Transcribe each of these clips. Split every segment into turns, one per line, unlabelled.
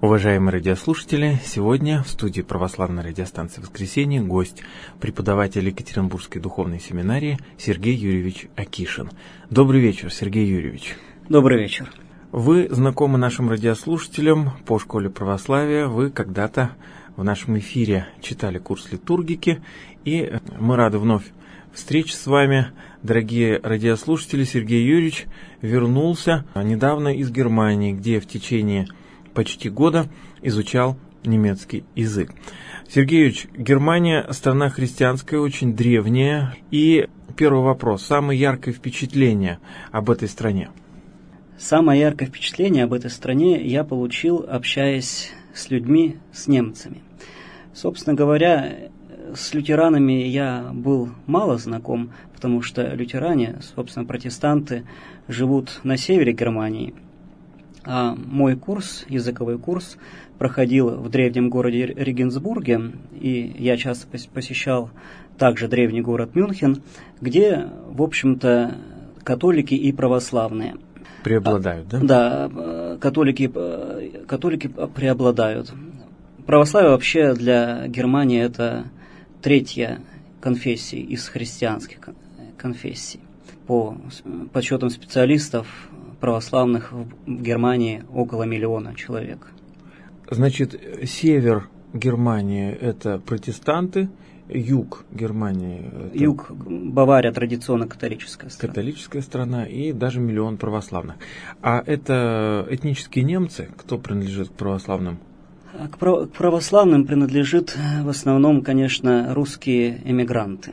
Уважаемые радиослушатели, сегодня в студии православной радиостанции «Воскресенье» гость, преподаватель Екатеринбургской духовной семинарии Сергей Юрьевич Акишин. Добрый вечер, Сергей Юрьевич.
Добрый вечер.
Вы знакомы нашим радиослушателям по школе православия. Вы когда-то в нашем эфире читали курс литургики, и мы рады вновь встрече с вами. Дорогие радиослушатели, Сергей Юрьевич вернулся недавно из Германии, где в течение почти года изучал немецкий язык. Сергей Юрьевич, Германия страна христианская, очень древняя. И первый вопрос. Самое яркое впечатление об этой стране?
Самое яркое впечатление об этой стране я получил, общаясь с людьми, с немцами. Собственно говоря, с лютеранами я был мало знаком, потому что лютеране, собственно, протестанты, живут на севере Германии. А мой курс, языковой курс, проходил в древнем городе Регенсбурге, и я часто посещал также древний город Мюнхен, где, в общем-то, католики и православные
преобладают, да?
Да, католики преобладают. Православие вообще для Германии это третья конфессия из христианских конфессий. По подсчетам специалистов, православных в Германии около 1 миллиона человек.
Значит, север Германии – это протестанты, юг Германии –
Юг, Бавария традиционно католическая страна.
Католическая страна и даже 1 миллион православных. А это этнические немцы? Кто принадлежит к православным?
К православным принадлежит в основном, конечно, русские эмигранты.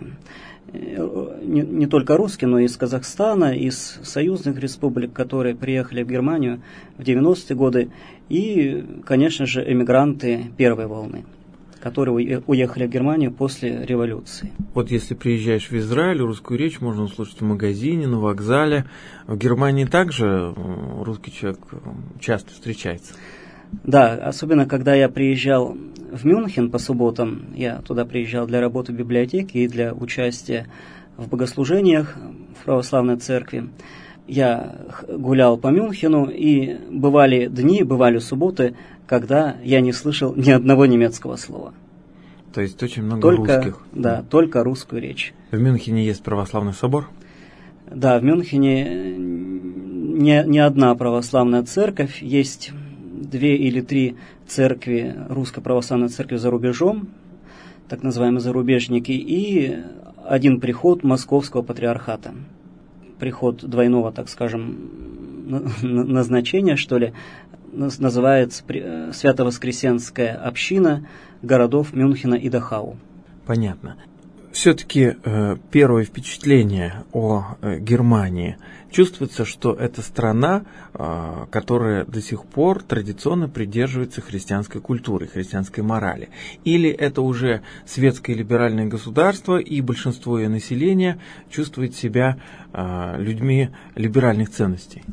Не только русские, но и из Казахстана, из союзных республик, которые приехали в Германию в 90-е годы, и, конечно же, эмигранты первой волны, которые уехали в Германию после революции.
Вот если приезжаешь в Израиль, русскую речь можно услышать в магазине, на вокзале. В Германии также русский человек часто встречается.
Да, особенно когда я приезжал в Мюнхен по субботам, я туда приезжал для работы в библиотеке и для участия в богослужениях в православной церкви. Я гулял по Мюнхену, и бывали дни, бывали субботы, когда я не слышал ни одного немецкого слова.
То есть очень много русских.
Да, только русскую речь.
В Мюнхене есть православный собор?
Да, в Мюнхене не одна православная церковь, есть 2 или 3 церкви, русской православной церкви за рубежом, так называемые зарубежники, и 1 приход Московского патриархата. Приход двойного, так скажем, назначения, что ли, называется Свято-Воскресенская община городов Мюнхена и Дахау.
Понятно. Все-таки первое впечатление о Германии. Чувствуется, что это страна, которая до сих пор традиционно придерживается христианской культуры, христианской морали. Или это уже светское либеральное государство, и большинство ее населения чувствует себя людьми либеральных ценностей?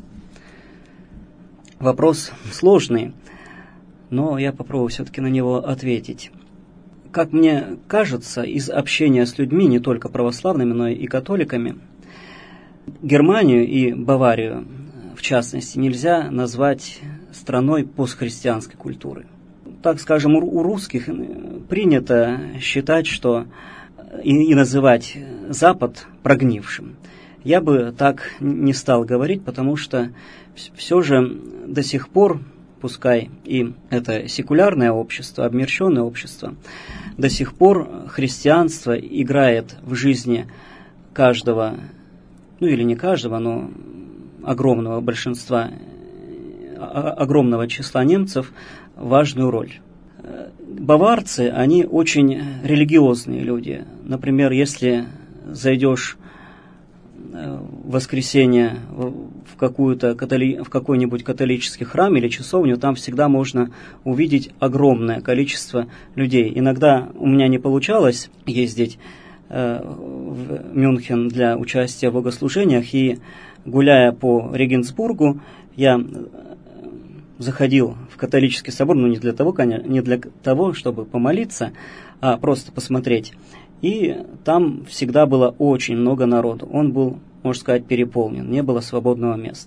Вопрос сложный, но я попробую все-таки на него ответить. Как мне кажется, из общения с людьми, не только православными, но и католиками, Германию и Баварию, в частности, нельзя назвать страной постхристианской культуры. Так скажем, у русских принято считать, что и называть Запад прогнившим. Я бы так не стал говорить, потому что все же до сих пор, пускай и это секулярное общество, обмерщенное общество, до сих пор христианство играет в жизни каждого, ну или не каждого, но огромного большинства, огромного числа немцев важную роль. Баварцы, они очень религиозные люди. Например, если зайдешь в воскресенье в какой-нибудь католический храм или часовню, там всегда можно увидеть огромное количество людей. Иногда у меня не получалось ездить в Мюнхен для участия в богослужениях, и гуляя по Регенсбургу, я заходил в католический собор, но не для того, чтобы помолиться, а просто посмотреть. И там всегда было очень много народу. Он был, можно сказать, переполнен, не было свободного места.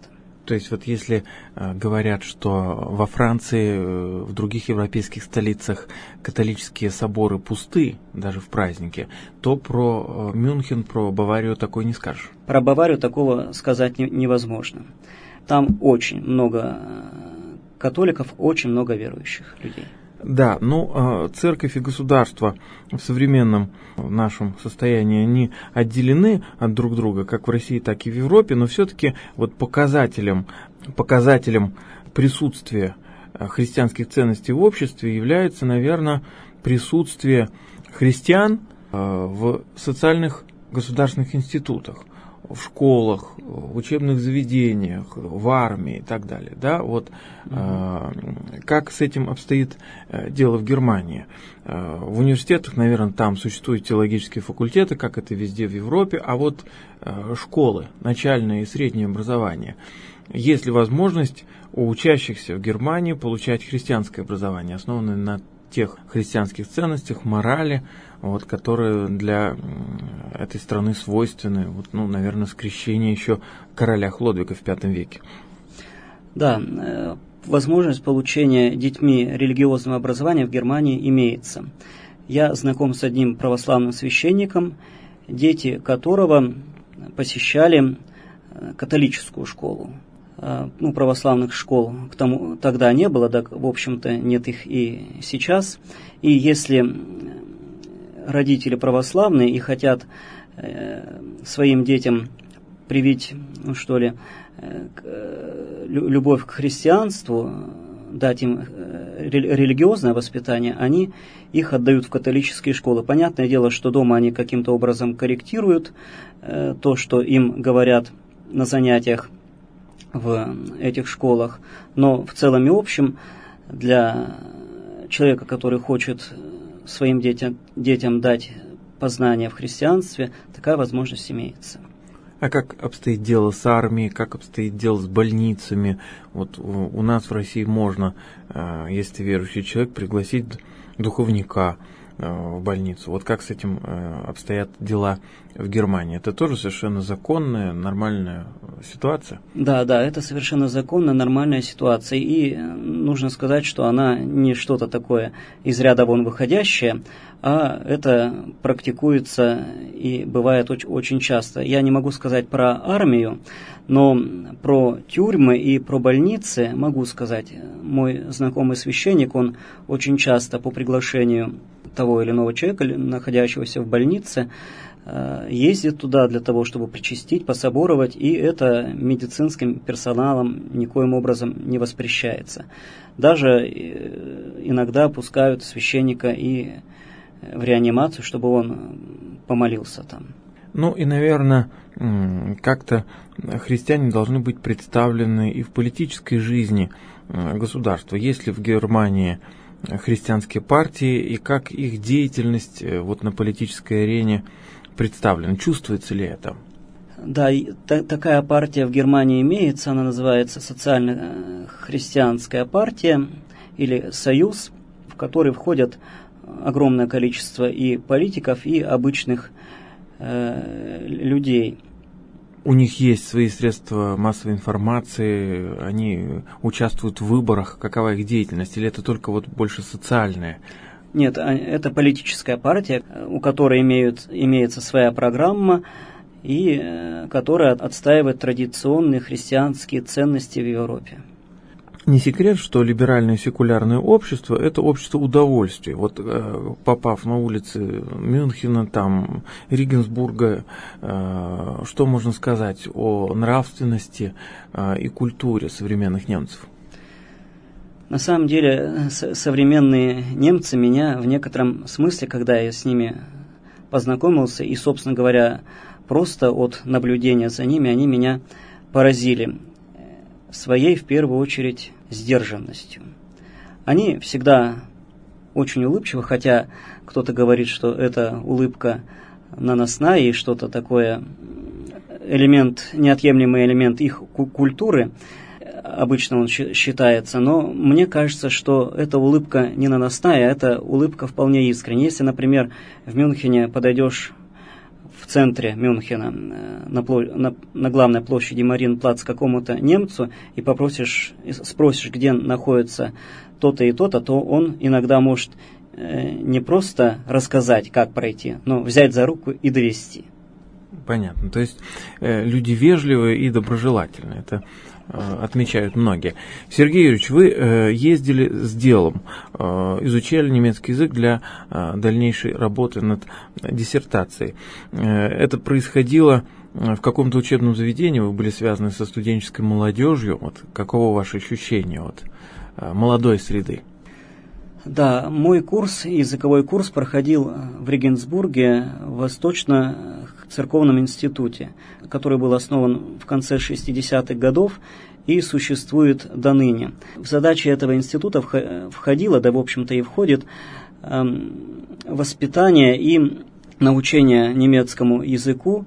То есть вот если говорят, что во Франции, в других европейских столицах католические соборы пусты, даже в праздники, то про Мюнхен, про Баварию такое не скажешь.
Про Баварию такого сказать невозможно. Там очень много католиков, очень много верующих людей.
Да, церковь и государство в современном нашем состоянии, они отделены от друг друга, как в России, так и в Европе, но все-таки вот показателем присутствия христианских ценностей в обществе является, наверное, присутствие христиан в социальных государственных институтах, в школах, в учебных заведениях, в армии и так далее. Да? Вот, как с этим обстоит дело в Германии? В университетах, наверное, там существуют теологические факультеты, как это везде в Европе, а вот школы, начальное и среднее образование. Есть ли возможность у учащихся в Германии получать христианское образование, основанное на тех христианских ценностях, морали, вот, которые для этой страны свойственны, вот, наверное, с крещения еще короля Хлодвига в V веке.
Да, возможность получения детьми религиозного образования в Германии имеется. Я знаком с одним православным священником, дети которого посещали католическую школу. Православных школ тогда не было, да, в общем-то, нет их и сейчас. И если родители православные и хотят своим детям привить, любовь к христианству, дать им религиозное воспитание, они их отдают в католические школы. Понятное дело, что дома они каким-то образом корректируют то, что им говорят на занятиях в этих школах, но в целом и общем для человека, который хочет своим детям дать познание в христианстве, такая возможность имеется.
А как обстоит дело с армией, как обстоит дело с больницами? Вот у нас в России можно, если ты верующий человек, пригласить духовника в больницу. Вот как с этим обстоят дела в Германии? Это тоже совершенно законная, нормальная ситуация?
Да, это совершенно законная, нормальная ситуация. И нужно сказать, что она не что-то такое из ряда вон выходящее, а это практикуется и бывает очень часто. Я не могу сказать про армию, но про тюрьмы и про больницы могу сказать. Мой знакомый священник, он очень часто по приглашению того или иного человека, находящегося в больнице, ездит туда для того, чтобы причастить, пособоровать, и это медицинским персоналом никоим образом не воспрещается. Даже иногда пускают священника и в реанимацию, чтобы он помолился там.
И, наверное, как-то христиане должны быть представлены и в политической жизни государства. Есть ли в Германии христианские партии и как их деятельность вот на политической арене представлена? Чувствуется ли это?
Да, такая партия в Германии имеется, она называется социально-христианская партия или союз, в который входят огромное количество и политиков, и обычных людей.
У них есть свои средства массовой информации, они участвуют в выборах. Какова их деятельность? Или это только вот больше социальная?
Нет, это политическая партия, у которой имеется своя программа и которая отстаивает традиционные христианские ценности в Европе.
Не секрет, что либеральное секулярное общество – это общество удовольствия. Вот попав на улицы Мюнхена, там, Регенсбурга, что можно сказать о нравственности и культуре современных немцев?
На самом деле, современные немцы меня в некотором смысле, когда я с ними познакомился, и, собственно говоря, просто от наблюдения за ними, они меня поразили своей, в первую очередь, сдержанностью. Они всегда очень улыбчивы, хотя кто-то говорит, что это улыбка наносная и что-то такое, неотъемлемый элемент их культуры, обычно он считается, но мне кажется, что эта улыбка не наносная, это улыбка вполне искренняя. Если, например, в Мюнхене подойдешь в центре Мюнхена на главной площади Мариенплац какому-то немцу и спросишь, где находится то-то и то-то, то он иногда может не просто рассказать, как пройти, но взять за руку и довести.
Понятно. То есть люди вежливые и доброжелательные. Это отмечают многие. Сергей Юрьевич, вы ездили с делом, изучали немецкий язык для дальнейшей работы над диссертацией. Это происходило в каком-то учебном заведении, вы были связаны со студенческой молодежью. Вот каково ваше ощущение от молодой среды?
Да, мой языковой курс проходил в Регенсбурге, в Восточно-церковном институте, который был основан в конце 60-х годов и существует до ныне. В задачи этого института входило, да в общем-то и входит, воспитание и научение немецкому языку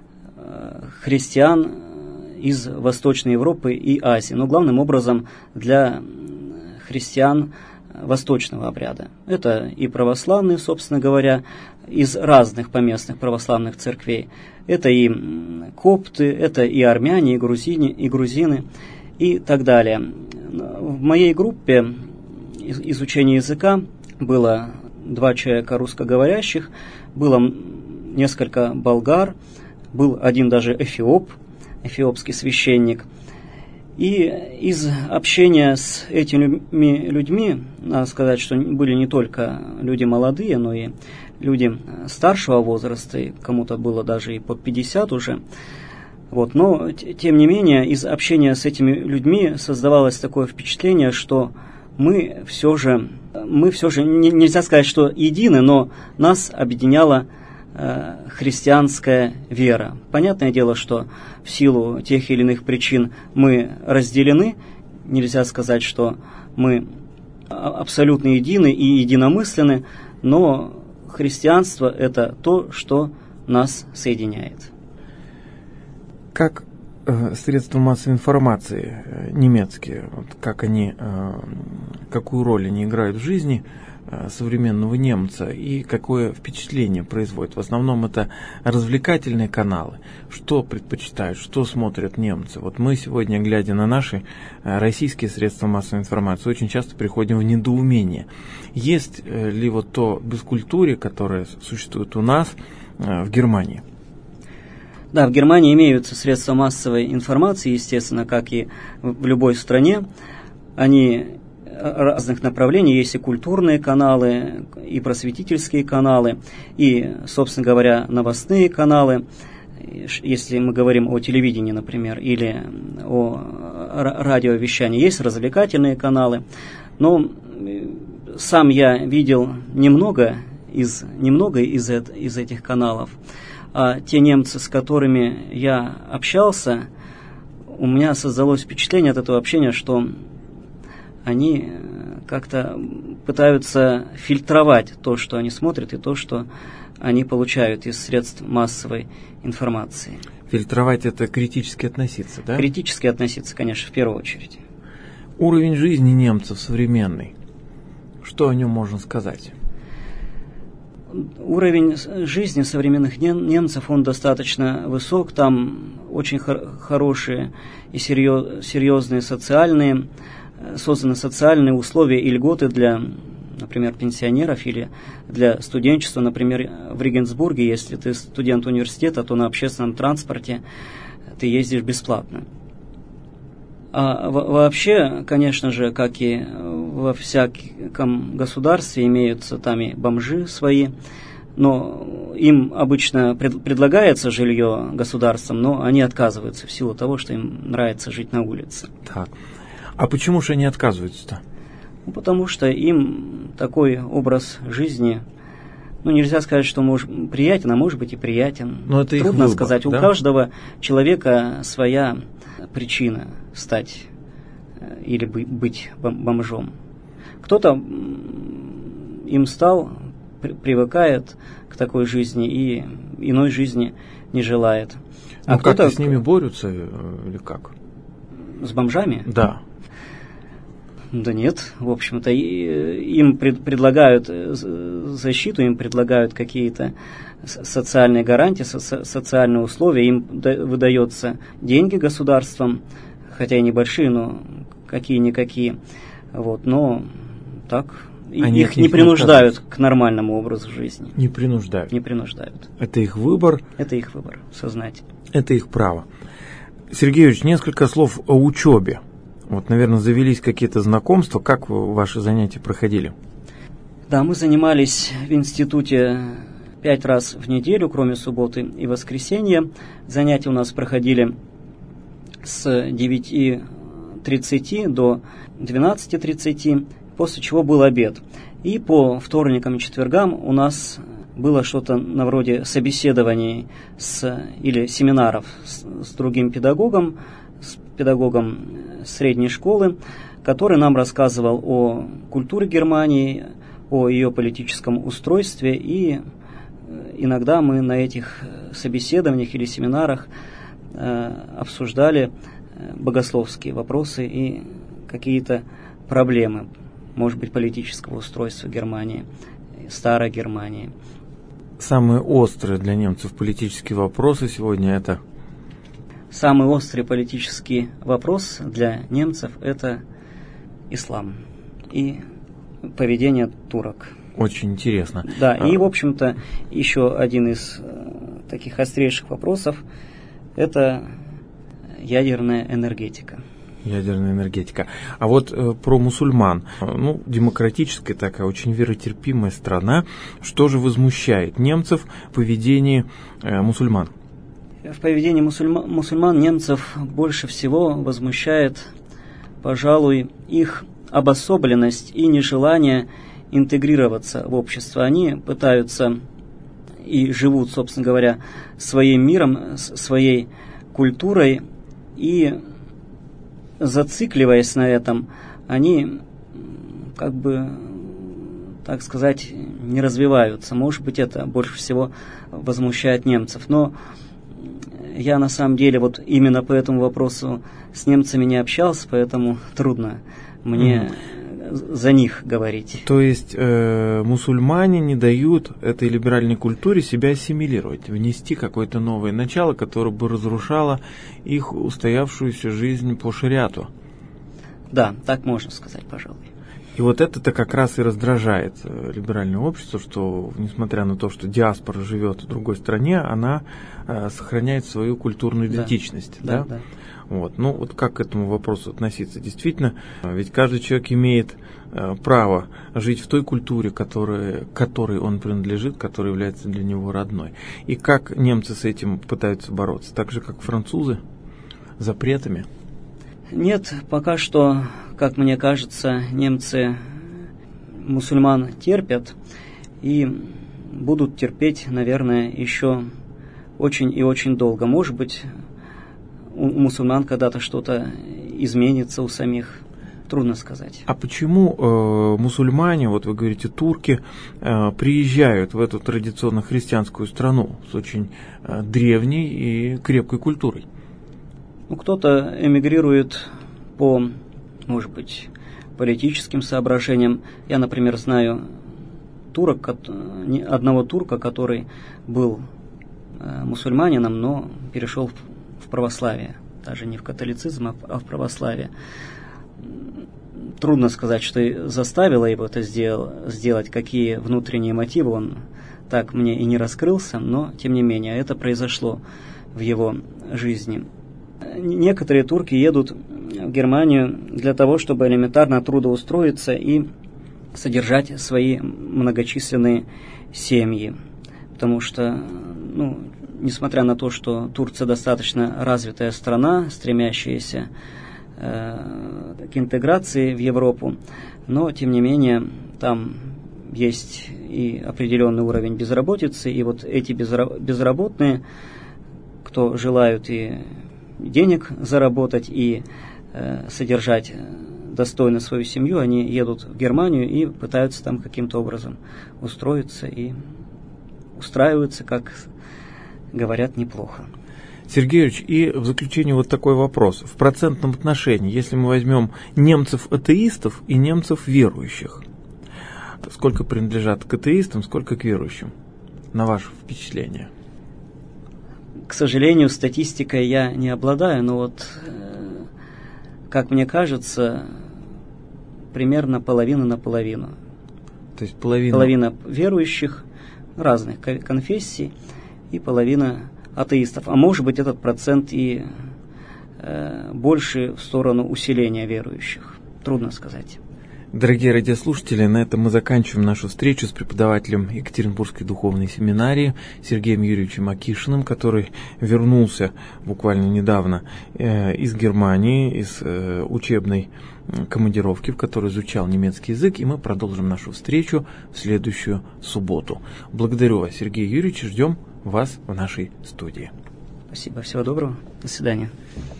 христиан из Восточной Европы и Азии, но главным образом для христиан восточного обряда. Это и православные, собственно говоря, из разных поместных православных церквей. Это и копты, это и армяне, и грузины, и так далее. В моей группе изучения языка было 2 человека русскоговорящих, было несколько болгар, был один даже эфиопский священник. И из общения с этими людьми, надо сказать, что были не только люди молодые, но и люди старшего возраста, и кому-то было даже и под 50 уже. Вот. Но, тем не менее, из общения с этими людьми создавалось такое впечатление, что мы все же нельзя сказать, что едины, но нас объединяла христианская вера. Понятное дело, что в силу тех или иных причин мы разделены. Нельзя сказать, что мы абсолютно едины и единомысленны, но христианство – это то, что нас соединяет.
Как средства массовой информации немецкие, какую роль они играют в жизни современного немца и какое впечатление производит? В основном это развлекательные каналы. Что предпочитают, что смотрят немцы? Вот мы сегодня, глядя на наши российские средства массовой информации, очень часто приходим в недоумение. Есть ли вот то бескультурье, которое существует у нас в Германии?
Да, в Германии имеются средства массовой информации, естественно, как и в любой стране. Они разных направлений, есть и культурные каналы, и просветительские каналы, и, собственно говоря, новостные каналы, если мы говорим о телевидении, например, или о радиовещании, есть развлекательные каналы, но сам я видел немного из этих каналов, а те немцы, с которыми я общался, у меня создалось впечатление от этого общения, что они как-то пытаются фильтровать то, что они смотрят, и то, что они получают из средств массовой информации.
Фильтровать – это критически относиться, да?
Критически относиться, конечно, в первую очередь.
Уровень жизни немцев современный. Что о нем можно сказать?
Уровень жизни современных немцев, он достаточно высок. Там очень хорошие и серьезные созданы социальные условия и льготы для, например, пенсионеров или для студенчества. Например, в Регенсбурге, если ты студент университета, то на общественном транспорте ты ездишь бесплатно. А вообще, конечно же, как и во всяком государстве, имеются там и бомжи свои, но им обычно предлагается жилье государством, но они отказываются в силу того, что им нравится жить на улице.
Так. А почему же они отказываются-то?
Потому что им такой образ жизни, нельзя сказать, что приятен, а может быть и приятен.
Но это
трудно
их выбор,
сказать.
Да?
У каждого человека своя причина стать или быть бомжом. Кто-то им стал, привыкает к такой жизни и иной жизни не желает.
А кто-то как с ними борются или как?
С бомжами?
Да.
Да нет, в общем-то, им предлагают защиту, им предлагают какие-то социальные гарантии, социальные условия, им выдается деньги государством, хотя и небольшие, но какие-никакие. Вот, но так их не принуждают к нормальному образу жизни.
Не принуждают.
Не принуждают.
Это их выбор.
Это их выбор, сознательно.
Это их право. Сергей Юрьевич, несколько слов о учебе. Вот, наверное, завелись какие-то знакомства. Как ваши занятия проходили?
Да, мы занимались в институте 5 раз в неделю, кроме субботы и воскресенья. Занятия у нас проходили с 9:30 до 12:30, после чего был обед. И по вторникам и четвергам у нас было что-то на вроде собеседований или семинаров с другим педагогом, с педагогом средней школы, который нам рассказывал о культуре Германии, о ее политическом устройстве, и иногда мы на этих собеседованиях или семинарах обсуждали богословские вопросы и какие-то проблемы, может быть, политического устройства Германии, старой Германии.
Самые острые для немцев политические вопросы сегодня это?
Самый острый политический вопрос для немцев – это ислам и поведение турок.
Очень интересно.
Да, и, в общем-то, еще один из таких острейших вопросов – это ядерная энергетика.
Ядерная энергетика. А вот про мусульман. Демократическая такая, очень веротерпимая страна. Что же возмущает немцев в поведении мусульман?
В поведении мусульман немцев больше всего возмущает, пожалуй, их обособленность и нежелание интегрироваться в общество. Они пытаются и живут, собственно говоря, своим миром, своей культурой, и, зацикливаясь на этом, они, как бы, так сказать, не развиваются. Может быть, это больше всего возмущает немцев. Но я на самом деле вот именно по этому вопросу с немцами не общался, поэтому трудно мне за них говорить.
То есть мусульмане не дают этой либеральной культуре себя ассимилировать, внести какое-то новое начало, которое бы разрушало их устоявшуюся жизнь по шариату.
Да, так можно сказать, пожалуй.
И вот это-то как раз и раздражает либеральное общество, что, несмотря на то, что диаспора живет в другой стране, она сохраняет свою культурную идентичность. Да?
Да.
Вот. Вот как к этому вопросу относиться? Действительно, ведь каждый человек имеет право жить в той культуре, которой он принадлежит, которая является для него родной. И как немцы с этим пытаются бороться? Так же, как французы? Запретами?
Нет, пока что, как мне кажется, немцы мусульман терпят и будут терпеть, наверное, еще очень и очень долго. Может быть, у мусульман когда-то что-то изменится у самих, трудно сказать.
А почему мусульмане, вот вы говорите, турки, приезжают в эту традиционно христианскую страну с очень древней и крепкой культурой?
Кто-то эмигрирует по, может быть, политическим соображениям. Я, например, знаю одного турка, который был мусульманином, но перешел в православие. Даже не в католицизм, а в православие. Трудно сказать, что заставило его это сделать, какие внутренние мотивы. Он так мне и не раскрылся, но, тем не менее, это произошло в его жизни. Некоторые турки едут в Германию для того, чтобы элементарно трудоустроиться и содержать свои многочисленные семьи. Потому что, несмотря на то, что Турция достаточно развитая страна, стремящаяся к интеграции в Европу, но, тем не менее, там есть и определенный уровень безработицы, и вот эти безработные, кто желают и денег заработать и содержать достойно свою семью, они едут в Германию и пытаются там каким-то образом устроиться и устраиваются, как говорят, неплохо.
Сергей Юрьевич, и в заключение вот такой вопрос. В процентном отношении, если мы возьмем немцев-атеистов и немцев верующих, сколько принадлежат к атеистам, сколько к верующим, на ваше впечатление?
К сожалению, статистикой я не обладаю, но вот, как мне кажется, примерно половина на половину.
То есть половина...
Половина верующих разных конфессий и половина атеистов. А может быть, этот процент и больше в сторону усиления верующих. Трудно сказать.
Дорогие радиослушатели, на этом мы заканчиваем нашу встречу с преподавателем Екатеринбургской духовной семинарии Сергеем Юрьевичем Акишиным, который вернулся буквально недавно из Германии, из учебной командировки, в которой изучал немецкий язык, и мы продолжим нашу встречу в следующую субботу. Благодарю вас, Сергей Юрьевич, ждем вас в нашей студии.
Спасибо, всего доброго, до свидания.